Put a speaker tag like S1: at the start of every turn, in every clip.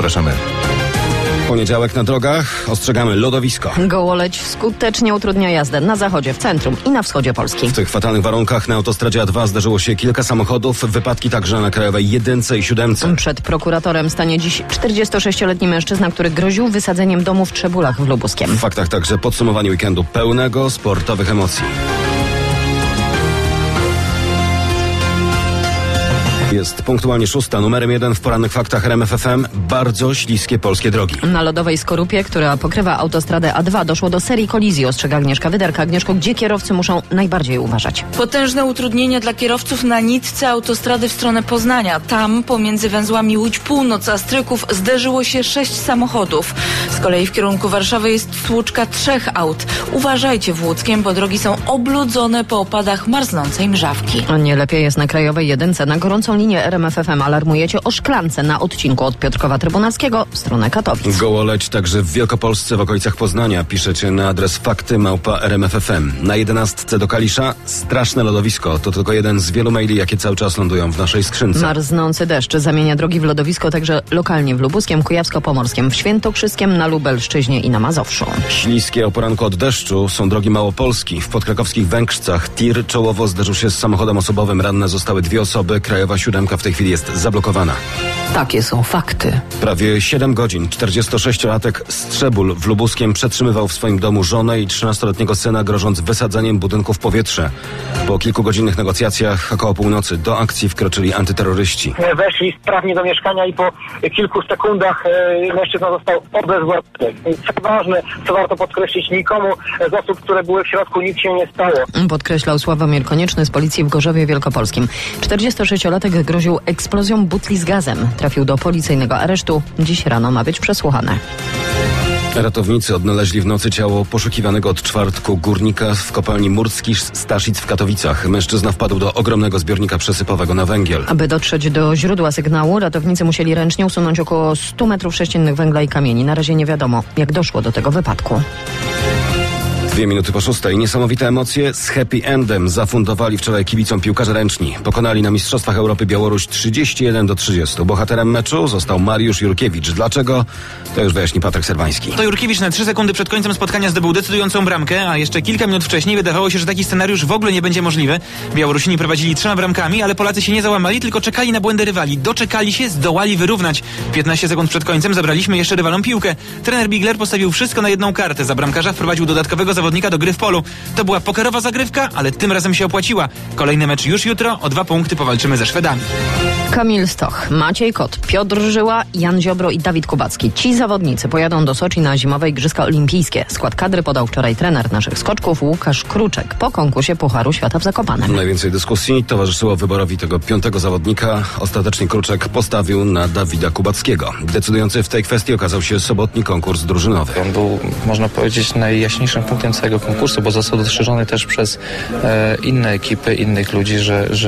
S1: Zapraszamy. Poniedziałek na drogach. Ostrzegamy lodowisko.
S2: Gołoleć skutecznie utrudnia jazdę na zachodzie, w centrum i na wschodzie Polski.
S1: W tych fatalnych warunkach na autostradzie A2 zdarzyło się kilka samochodów. Wypadki także na Krajowej 1 i 7.
S2: Przed prokuratorem stanie dziś 46-letni mężczyzna, który groził wysadzeniem domu w Trzebulach w Lubuskiem.
S1: W faktach także podsumowanie weekendu pełnego sportowych emocji. Jest punktualnie 6, numerem 1 w porannych faktach RMF FM. Bardzo śliskie polskie drogi.
S2: Na lodowej skorupie, która pokrywa autostradę A2, doszło do serii kolizji, ostrzega Agnieszka Wyderka. Agnieszko, gdzie kierowcy muszą najbardziej uważać?
S3: Potężne utrudnienia dla kierowców na nitce autostrady w stronę Poznania. Tam pomiędzy węzłami Łódź Północ a Stryków zderzyło się 6 samochodów. Z kolei w kierunku Warszawy jest stłuczka 3 aut. Uważajcie w Łódzkiem, bo drogi są obludzone po opadach marznącej mrzawki.
S2: A nie lepiej jest na Krajowej 1. Na gorącą linię RMF FM alarmujecie o szklance na odcinku od Piotrkowa Trybunalskiego w stronę Katowic.
S1: Gołoleć także w Wielkopolsce w okolicach Poznania. Piszecie na adres fakty@rmf.fm. Na 11 do Kalisza straszne lodowisko. To tylko jeden z wielu maili, jakie cały czas lądują w naszej skrzynce.
S2: Marznący deszcz zamienia drogi w lodowisko także lokalnie w Lubuskiem, Kujawsko-Pomorskiem, w Świętokrzyskiem, na Lubelszczyźnie i na Mazowszu.
S1: Śliskie o poranku od deszczu są drogi Małopolski. W podkrakowskich Węgrzcach tir czołowo zderzył się z samochodem osobowym. Ranne zostały 2 osoby. Krajowa 7 w tej chwili jest zablokowana.
S3: Takie są fakty.
S1: Prawie 7 godzin 46-latek z Trzebul w Lubuskiem przetrzymywał w swoim domu żonę i 13-letniego syna, grożąc wysadzeniem budynku w powietrze. Po kilkugodzinnych negocjacjach około północy do akcji wkroczyli antyterroryści.
S4: Weszli sprawnie do mieszkania i po kilku sekundach mężczyzna został obezwładniony. Co ważne, co warto podkreślić, nikomu z osób, które były w środku, nic się nie stało.
S2: Podkreślał Sławomir Konieczny z policji w Gorzowie Wielkopolskim. 46-latek groził eksplozją butli z gazem. Trafił do policyjnego aresztu. Dziś rano ma być przesłuchany.
S1: Ratownicy odnaleźli w nocy ciało poszukiwanego od czwartku górnika w kopalni Murski Staszic w Katowicach. Mężczyzna wpadł do ogromnego zbiornika przesypowego na węgiel.
S2: Aby dotrzeć do źródła sygnału, ratownicy musieli ręcznie usunąć około 100 metrów sześciennych węgla i kamieni. Na razie nie wiadomo, jak doszło do tego wypadku.
S1: 2 minuty po 6. Niesamowite emocje z happy endem zafundowali wczoraj kibicom piłkarze ręczni. Pokonali na Mistrzostwach Europy Białoruś 31-30. Bohaterem meczu został Mariusz Jurkiewicz. Dlaczego? To już wyjaśni Patryk Serwański.
S5: To Jurkiewicz na 3 sekundy przed końcem spotkania zdobył decydującą bramkę, a jeszcze kilka minut wcześniej wydawało się, że taki scenariusz w ogóle nie będzie możliwy. Białorusini prowadzili 3 bramkami, ale Polacy się nie załamali, tylko czekali na błędy rywali. Doczekali się, zdołali wyrównać. 15 sekund przed końcem zabraliśmy jeszcze rywalom piłkę. Trener Bigler postawił wszystko na jedną kartę. Za bramkarza wprowadził dodatkowego zawodnika do gry w polu. To była pokerowa zagrywka, ale tym razem się opłaciła. Kolejny mecz już jutro, o 2 punkty powalczymy ze Szwedami.
S2: Kamil Stoch, Maciej Kot, Piotr Żyła, Jan Ziobro i Dawid Kubacki. Ci zawodnicy pojadą do Soczi na zimowe Igrzyska Olimpijskie. Skład kadry podał wczoraj trener naszych skoczków Łukasz Kruczek po konkursie Pucharu Świata w Zakopanem.
S1: Najwięcej dyskusji towarzyszyło wyborowi tego 5. zawodnika. Ostatecznie Kruczek postawił na Dawida Kubackiego. Decydujący w tej kwestii okazał się sobotni konkurs drużynowy.
S6: On był, można powiedzieć, najjaśniejszym punktem całego konkursu, bo został dostrzeżony też przez inne ekipy, innych ludzi,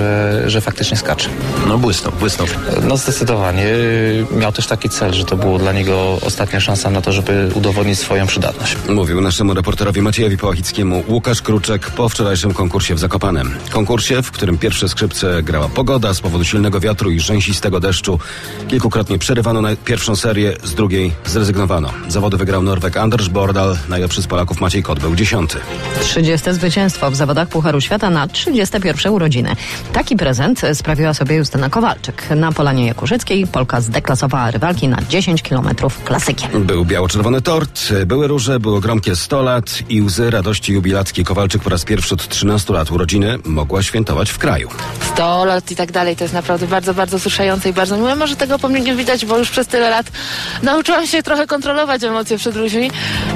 S6: że faktycznie skacze.
S1: No błysnął.
S6: No zdecydowanie. Miał też taki cel, że to było dla niego ostatnia szansa na to, żeby udowodnić swoją przydatność.
S1: Mówił naszemu reporterowi Maciejowi Połachickiemu Łukasz Kruczek po wczorajszym konkursie w Zakopanem. Konkursie, w którym pierwsze skrzypce grała pogoda z powodu silnego wiatru i rzęsistego deszczu. Kilkukrotnie przerywano na pierwszą serię, z drugiej zrezygnowano. Zawody wygrał Norweg Anders Bordal, najlepszy z Polaków Maciej Kot był 10.
S2: 30. zwycięstwo w zawodach Pucharu Świata na 31. urodziny. Taki prezent sprawiła sobie Justyna Kowalczyk. Na Polanie Jakuszyckiej Polka zdeklasowała rywalki na 10 kilometrów klasykiem.
S1: Był biało-czerwony tort, były róże, było gromkie 100 lat i łzy radości jubilackiej. Kowalczyk po raz pierwszy od 13 lat urodziny mogła świętować w kraju.
S7: 100 lat i tak dalej, to jest naprawdę bardzo, bardzo wzruszające i bardzo miłe. Może tego po mnie nie widać, bo już przez tyle lat nauczyłam się trochę kontrolować emocje przed ludźmi,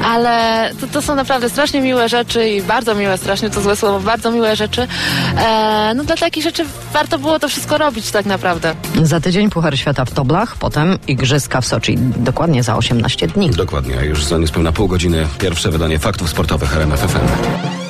S7: ale to są naprawdę strasznie miłe rzeczy i bardzo miłe, strasznie to złe słowo, bardzo miłe rzeczy. No dla takich rzeczy warto było to wszystko robić tak naprawdę.
S2: Za tydzień Puchar Świata w Toblach, potem Igrzyska w Soczi. Dokładnie za 18 dni.
S1: Dokładnie, a już za niespełna pół godziny pierwsze wydanie faktów sportowych RMF FM.